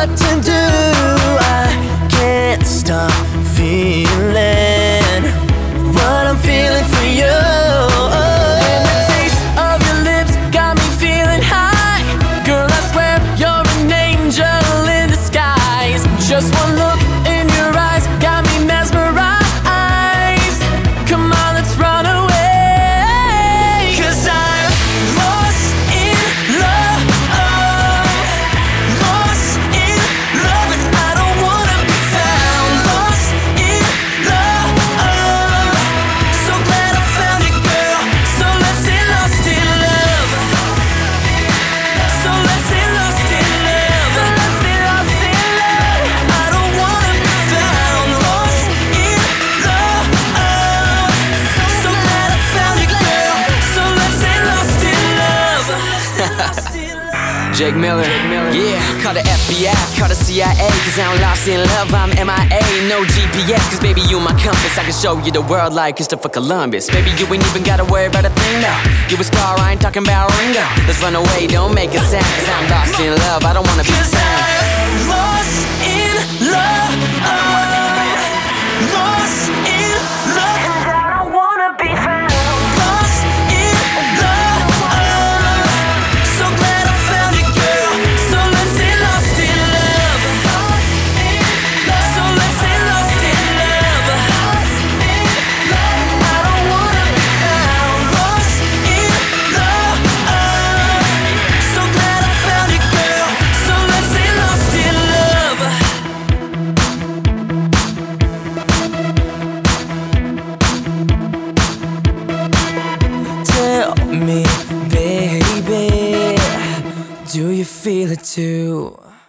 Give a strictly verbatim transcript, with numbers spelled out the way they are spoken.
what to do. I can't stop feeling what I'm feeling for you. And the taste of your lips got me feeling high. Girl, I swear you're an angel in disguise. Just one look in your eyes got me mesmerized. Come on, let's run away. 'Cause I'm lost in love, lost in love, and I don't wanna be found. Lost in love, so glad I found it, girl. So let's get lost in love. So let's get lost in love. Let's get lost in love. I don't wanna be found. Lost in love, so glad I found it, girl. So let's get lost in love. Jake Miller, yeah, call the F B I, call the C I A, cause I'm lost in love, I'm M I A, no G P S, cause baby you my compass, I can show you the world like Christopher Columbus. Baby you ain't even gotta worry about a thing now, you a star, I ain't talking about Ringo. Let's run away, don't make a sound, cause I'm lost in love, I don't wanna be Cause found. I'm lost in love, lost in love, and I don't wanna be found. Lost in love, so glad I found it, girl. So let's get lost in love. So let's get lost in love. I don't wanna be found. Lost in love, so glad I found it, girl. So let's get lost in love. Tell me, baby, do you feel it too?